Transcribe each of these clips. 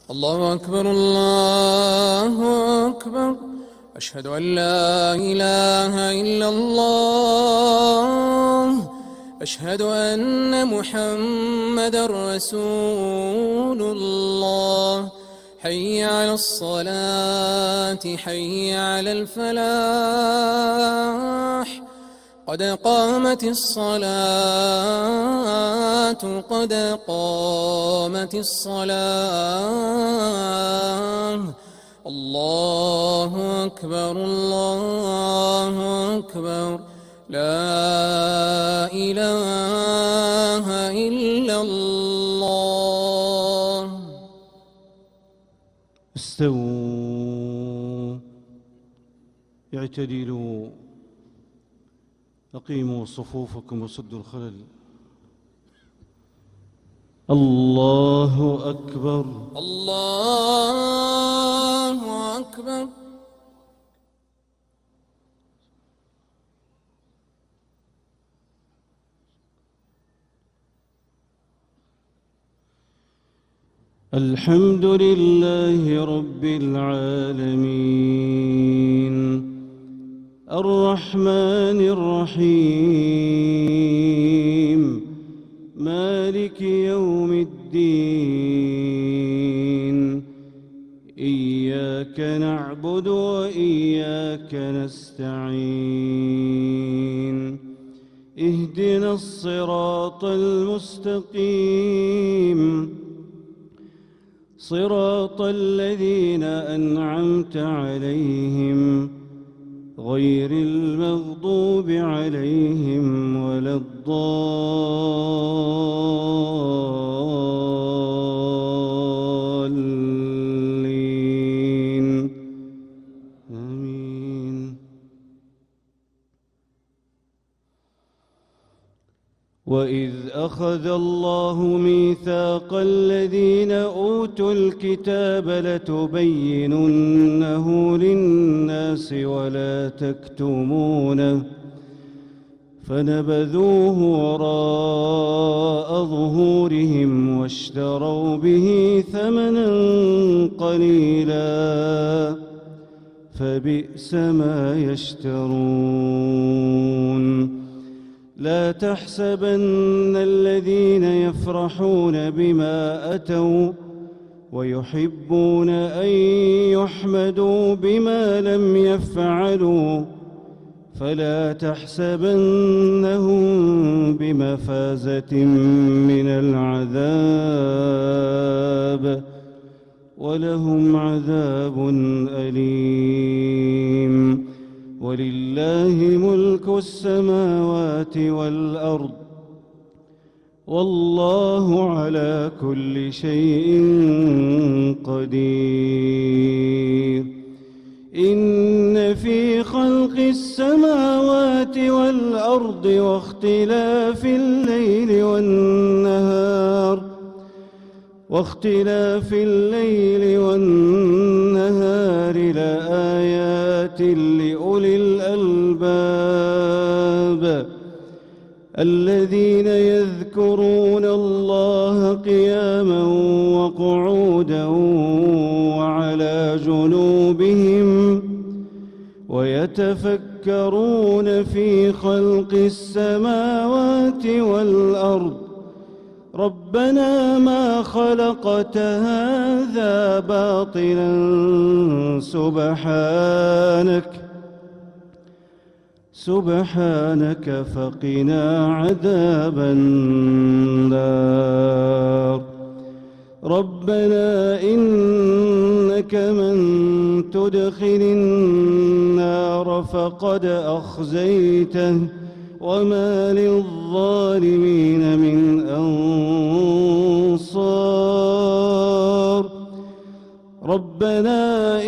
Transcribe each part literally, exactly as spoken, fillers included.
الله أكبر الله أكبر، أشهد أن لا إله إلا الله، أشهد أن محمدًا رسول الله. حي على الصلاة، حي على الفلاح، قد قامت الصلاة، قد قامت الصلاة. الله أكبر الله أكبر، لا إله إلا الله. استووا، اعتدلوا، أقيموا صفوفكم وسدوا الخلل. الله أكبر الله أكبر. الحمد لله رب العالمين، الرحمن الرحيم، مالك يوم الدين. إياك نعبد وإياك نستعين، اهدنا الصراط المستقيم، صراط الذين أنعمت عليهم غير المغضوب عليهم ولا الضالين. آمين. وإذ أخذ الله ميثاق الذين أوتوا الكتاب لتبيننه للناس ولا تكتمونه، فنبذوه وراء ظهورهم واشتروا به ثمنا قليلا، فبئس ما يشترون. لا تحسبن الذين يفرحون بما أتوا ويحبون أن يحمدوا بما لم يفعلوا، فلا تحسبنهم بمفازة من العذاب، ولهم عذاب أليم. ولله ملك السماوات والأرض، والله على كل شيء قدير. إن في خلق السماوات والأرض واختلاف الليل والنهار واختلاف الليل والنهار لآيات لأولي الألباب، الذين يذكرون الله قياما وقعودا وعلى جنوبهم ويتفكرون في خلق السماوات والأرض، ربنا ما خلقت هذا باطلا سبحانك سبحانك فقنا عذاب النار. ربنا إنك من تدخل النار فقد أخزيته، وما للظالمين من أنصار. ربنا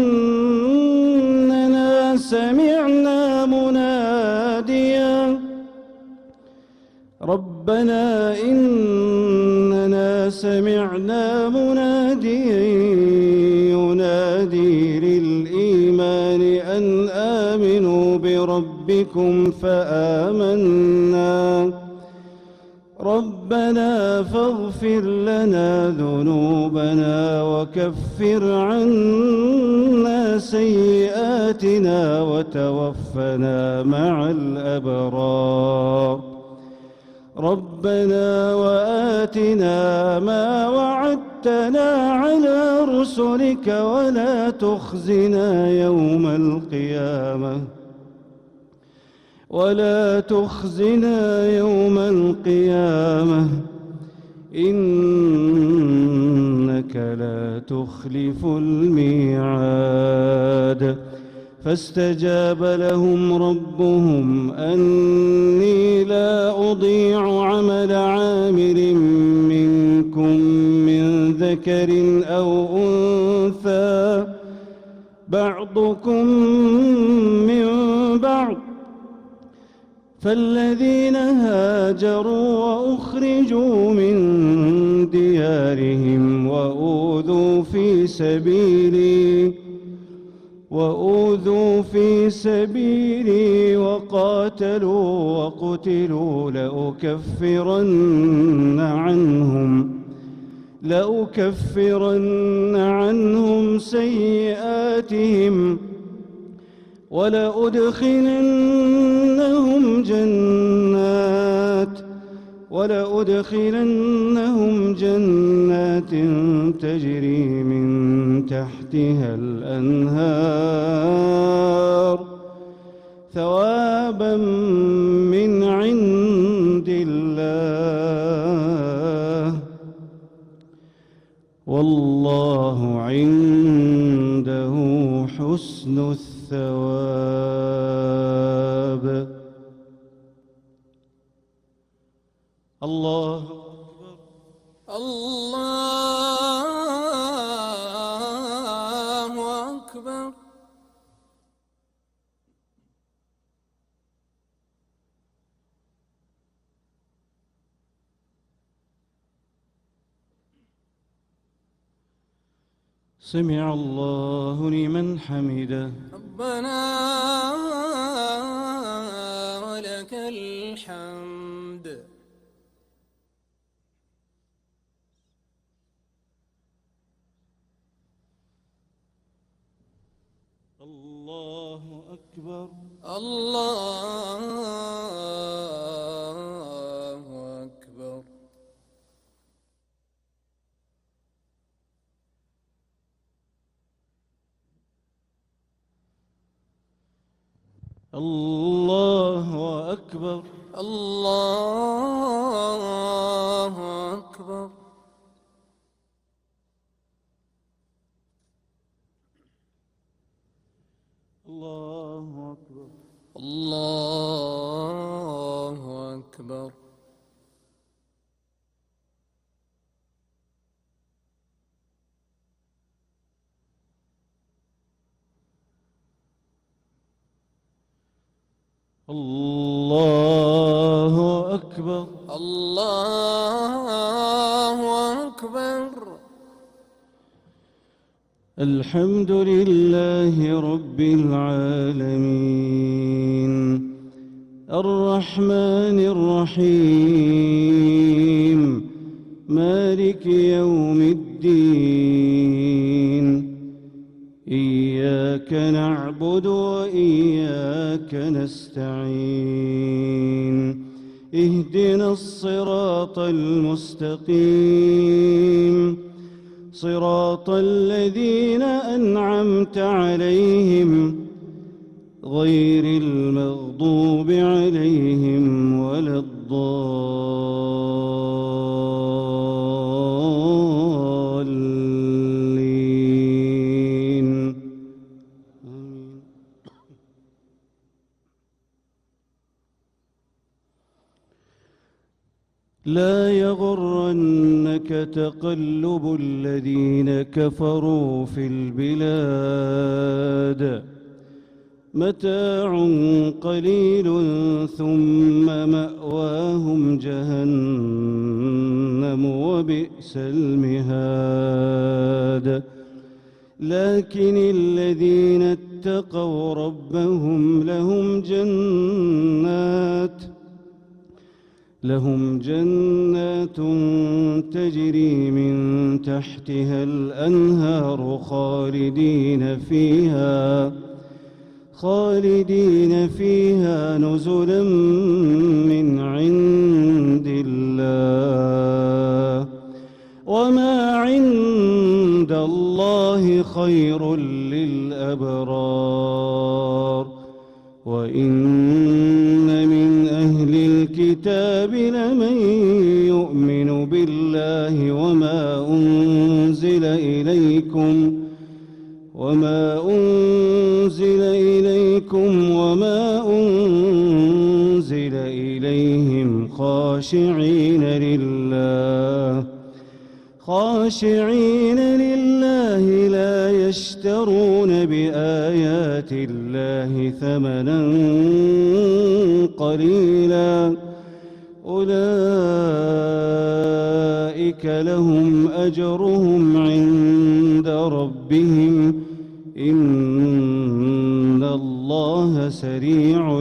إننا سمعنا مناديا ربنا إننا سمعنا مناديا ينادي للإيمان أن آمنوا بربكم فآمنا ربنا فاغفر لنا ذنوبنا وكفر عنا سيئاتنا وتوفنا مع الأبرار ربنا وآتنا ما وعدتنا على رسلك ولا تخزنا يوم القيامة ولا تخزنا يوم القيامة إنك لا تخلف الميعاد فاستجاب لهم ربهم أني لا أضيع عمل عامل منكم من ذكر أو أنثى بعضكم من بعض فالذين هاجروا وأخرجوا من ديارهم وأوذوا في سبيلي وأوذوا في سبيلي وقاتلوا وقتلوا لأكفرن عنهم لأكفرن عنهم سيئاتهم ولأدخلنهم جنات ولأدخلنهم جنات تجري من تحتها الأنهار ثوابا من عند الله والله عنده حسن الثواب. الله أكبر. الله أكبر. سمع الله لمن حمده. ربنا ولك الحمد. الله أكبر. الله أكبر. الله أكبر. الله أكبر. الله أكبر. الله أكبر. الله أكبر. الله أكبر. الحمد لله رب العالمين الرحمن الرحيم مالك يوم الدين إياك نعبد وإياك نستعين اهدنا الصراط المستقيم صراط الذين أنعمت عليهم غير المغضوب عليهم ولا الضالين آمين. لا يغرنك تقلب الذين كفروا في البلاد متاع قليل ثم مأواهم جهنم وبئس المهاد لكن الذين اتقوا ربهم لهم جنات لهم جنات تجري من تحتها الأنهار خالدين فيها خالدين فيها نزلا من عند الله وما عند الله خير للأبرار وإن من أهل الكتاب لمن يؤمن بالله وما أنزل إليكم وما أنزل إليكم وما أنزل إليهم خاشعين لله خاشعين لله لا يشترون بآيات الله ثمنا قليلا أولئك لهم أجرهم عند ربهم إن الله سريع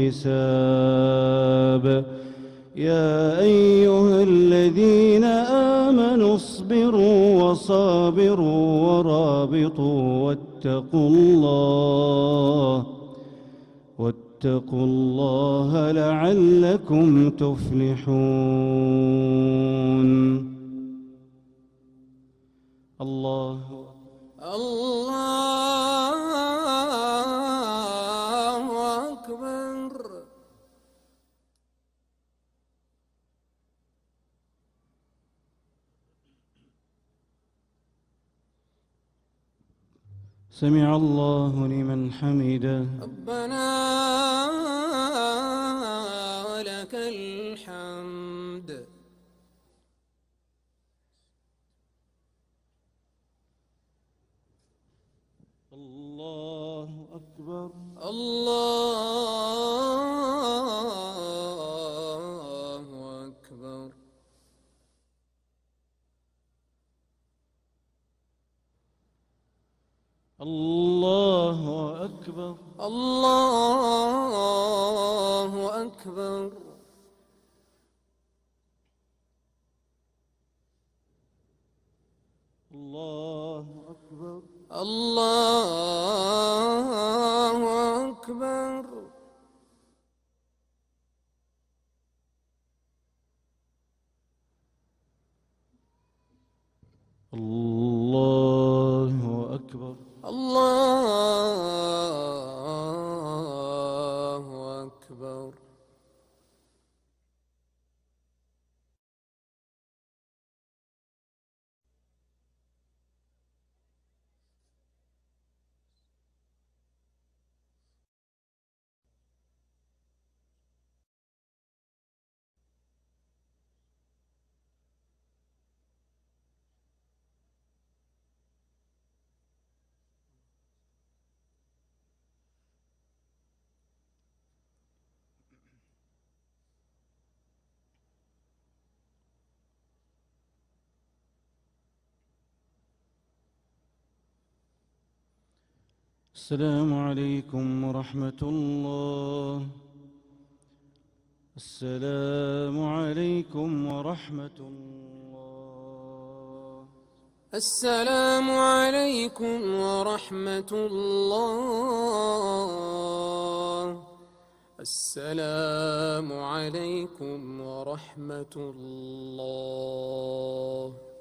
الحساب يا أيها الذين آمنوا اصبروا وصابروا ورابطوا واتقوا الله واتقوا الله لعلكم تفلحون. الله الله أكبر. سمع الله لمن حمده. ربنا ولك الحمد. الله أكبر. الله أكبر. الله أكبر. الله أكبر. الله أكبر. الله أكبر. الله أكبر. الله أكبر. السلام عليكم ورحمة الله. السلام عليكم ورحمة الله. السلام عليكم ورحمة الله. السلام عليكم ورحمة الله.